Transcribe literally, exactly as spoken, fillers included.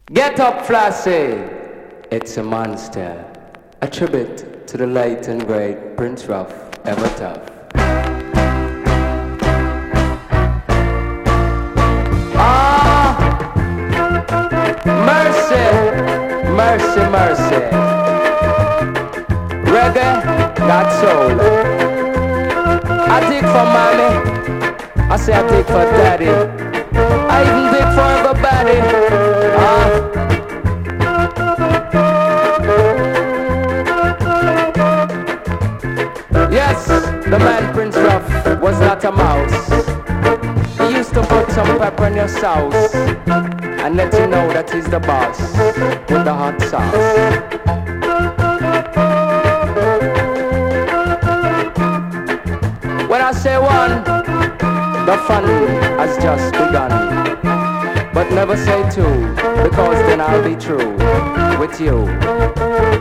Get up, Flashy! It's a monster. A tribute to the late and great Prince Ruff, ever tough. Ah! Mercy! Mercy, mercy. Reggae, got soul. I dig for mommy. I say I dig for daddy. I even dig for everybody. Ah! Yes, the man Prince Ruff was not a mouse. He used to put some pepper in your sauce and let you know that he's the boss with the hot sauce. When I say one, the fun has just begun. But never say two, because then I'll be true with you.